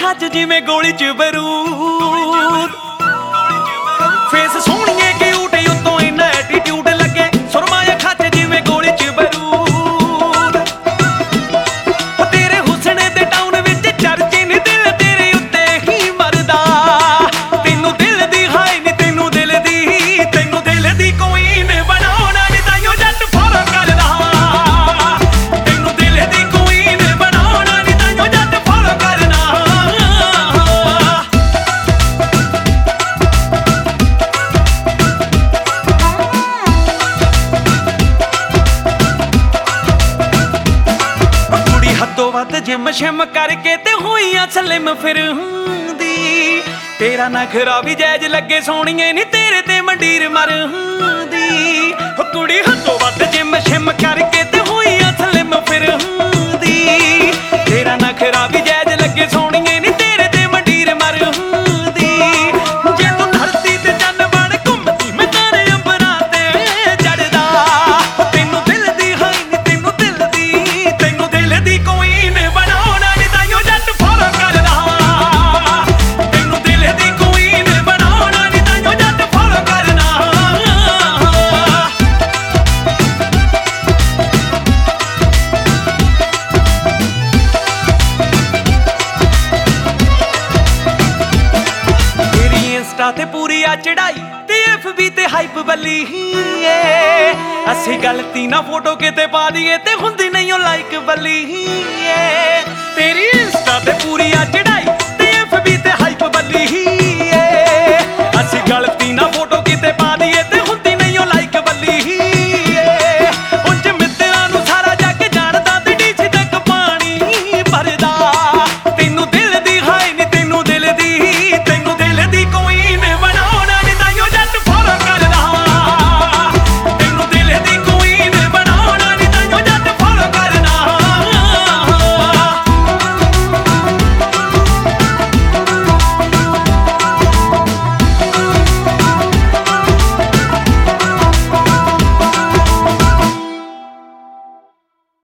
ਅੱਖਾਂ 'ਚ ਜਿਵੇਂ ਗੋਲੀ 'ਚ ਬਰੂਦ। ਫੇਸ ਸੋਹਣੀਏ ਕਿਊਟ ਉੱਤੋਂ ਇੰਨਾ ਐਟੀਟਿਊਡ ਲੱਗੇ, ਸੁਰਮਾ ਅੱਖਾਂ 'ਚ ਜਿਵੇਂ ਗੋਲੀ 'ਚ ਬਰੂਦ। ਤੇਰੇ ਹੁਸਨ ਦੇ ਟਾਊਨ ਵਿੱਚ ਚਰਚੇ ਨੇ, ਦਿਲ ਤੇਰੇ ਉੱਤੇ ਹੀ ਮਰਦਾ। ਤੈਨੂੰ ਦਿਲ ਦੀ ਹਾਏ ਨੀ, ਤੈਨੂੰ ਦਿਲ ਦੀ ਕੋਈ ਨੇ ਬਣਾਉਣਾ ਨੀ, ਤਾਈਓ ਜੱਟ ਫੋਲੋ ਕਰਦਾ। ਤੈਨੂੰ ਦਿਲ ਦੀ ਕੋਈ ਨੇ ਬਣਾਉਣਾ ਨੀ, ਤਾਈਓ ਜੱਟ ਫੋਲੋ ਕਰਦਾ। ਕੁੜੀ ਹੱਦੋਂ ਵੱਧ ਜਿਮ ਸ਼ਿਮ ਕਰਕੇ ਤੇ ਹੋਈਆਂ ਸਲਿਮ ਫਿਰ ਹੁੰਦੀ। ਤੇਰਾ ਨਖਰਾ ਵੀ ਜਾਇਜ਼ ਲੱਗੇ ਸੋਹਣੀਏ ਨੀ, ਤੇਰੇ ਤੇ ਮੰਡੀਰ ਮਰ ਹੁੰਦੀ। ਕੁੜੀ ਹੱਦੋਂ ਵੱਧ ਜਿਮ ਸ਼ਿਮ ਕਰਕੇ ਤੇ ਹੋਈਆਂ ਸਲਿਮ ਫਿਰ ਹੁੰਦੀ। ਤੇਰਾ ਨਖਰਾ ਵੀ ਜਾਇਜ਼ ਲੱਗੇ ਸੋਹਣੀਏ ਨੀ, ਤੇਰੇ ਤੇ ਮੰਡੀਰ ਮਰ ਹੁੰਦੀ। ਜੇ ਤੂੰ ਧਰਤੀ ਤੇ ਚੰਨ ਬਣ ਘੁੰਮਦੀ, ਮੈਂ ਤਾਰੇ ਅੰਬਰਾਂ ਤੇ ਚੜਦਾ। ਤੈਨੂੰ ਦਿਲ ਦੀ ਹਾਈ ਨੀ, ਤੈਨੂੰ ਦਿਲ ਦੀ ਕੋਈ ਨੇ ਬਣਾਉਣਾ ਨੀ, ਤਾਈਓ ਜੱਟ ਫੋਲੋ ਕਰਦਾ। ਤੈਨੂੰ ਦਿਲ ਦੀ ਕੋਈ ਨੇ ਬਣਾਉਣਾ ਨੀ, ਤਾਈਓ ਜੱਟ ਫੋਲੋ ਕਰਦਾ। ਤੇਰੀ ਇੰਸਟਾ ਤੇ ਪੂਰੀ ਆ ਚੜਾਈ, ਤੇ FB ਤੇ ਹਾਈਪ ਬੱਲੀ ਏ। ਅਸੀਂ ਗਲਤੀ ਨਾ ਫੋਟੋ ਕਿਤੇ ਪਾ ਦਈਏ ਤੇ ਹੁੰਦੀ ਨਹੀਂ ਉਹ ਲਾਈਕ ਬੱਲੀ ਏ। ਤੇਰੀ ਇੰਸਟਾ ਤੇ ਪੂਰੀ ਆ ਚੜਾਈ,